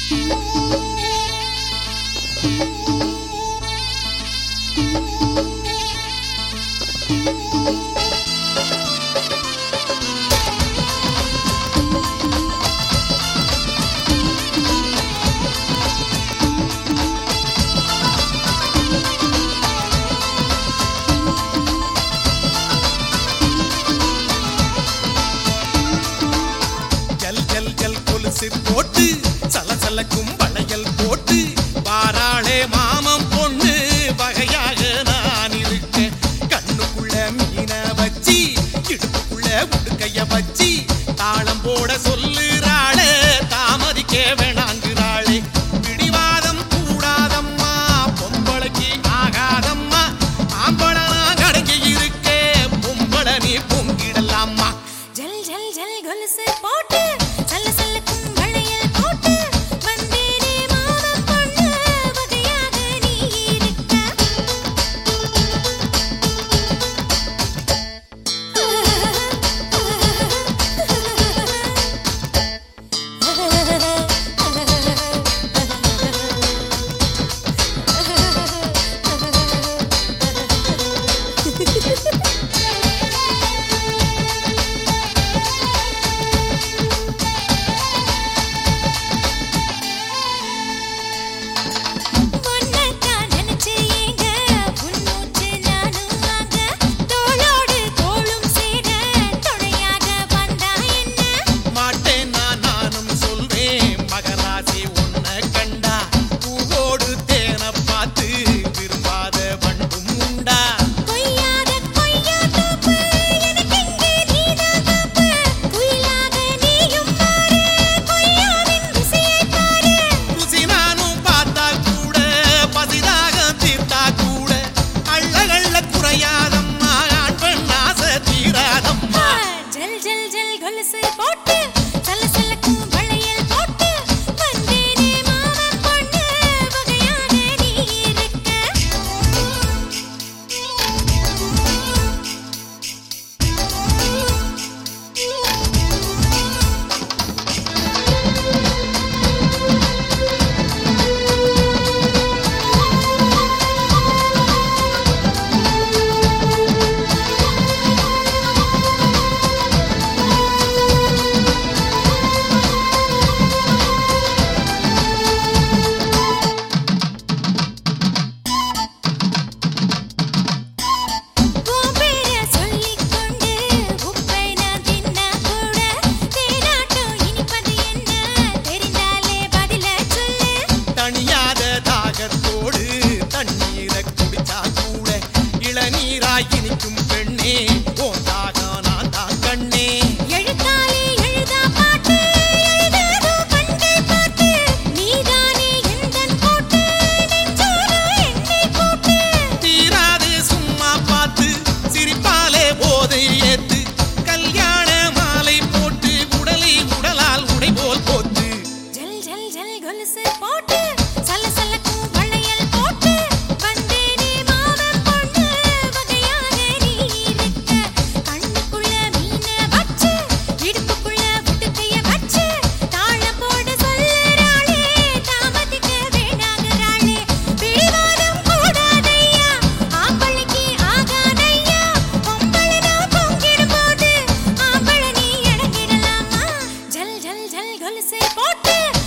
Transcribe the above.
போட்டு சலசலக்கும் வளையல் போட்டு பாராளே மாமம் பொண்ணு வகையாக நான் இருக்கேன். கண்ணுக்குள்ள மீன வச்சி இடுப்புக்குள்ள உடுக்கைய வச்சி தாளம் போட சொல்லுறாளே தாமதிக்க வேணாங்கிறாளே. பிடிவாதம் கூடாதம்மா பொம்பளைக்கு ஆகாதம்மா ஆம்பளை நான் அடங்கி இருக்கே பொம்பளை நீ பொங்கிடலாமா. ஜல் ஜல் ஜல் கொலுசு போட்டு சலசலக்கும் வளையல் போட்டு வந்தேனே மாமம் பொண்ணு வகையாக நீ இருக்க. தண்ணீரை குடிச்சா கூட இளநீராய் இனிக்கும் பெண்ணே போதாக நான் தான் கண்ணே. எழுத்தாலே எழுதா பாட்டு எழுதாதோ பண்டை பாட்டு நீதானே எந்தன் போட்டு நெஞ்சோடு எண்ணெய் போட்டு தீராதே சும்மா பார்த்து சிரிப்பாலே போதை ஏத்து கல்யாண மாலை போட்டு உடலை உடலால் உடை போல் போத்து. ஜல் ஜல் ஜல் கொலுசு போட்டு சலசலக்கும் வளையல் போட்டு வந்தேனே மாமம் பொண்ணு வகையாக நீ இருக்க. கண்ணுக்குள்ள மீன வச்சு இடுப்புக்குள்ள உடுக்கைய வச்சு தாளம் போட சொல்லுறாளே தாமதிக்க வேணாங்கிறாளே. பிடிவாதம் கூடாதையா ஆம்பளைக்கு ஆகாதையா பொம்பளை நான் பொங்கிடும் போது ஆம்பளை நீ அடங்கிடலாமா. ஜல் ஜல் ஜல் கொலுசு போட்டு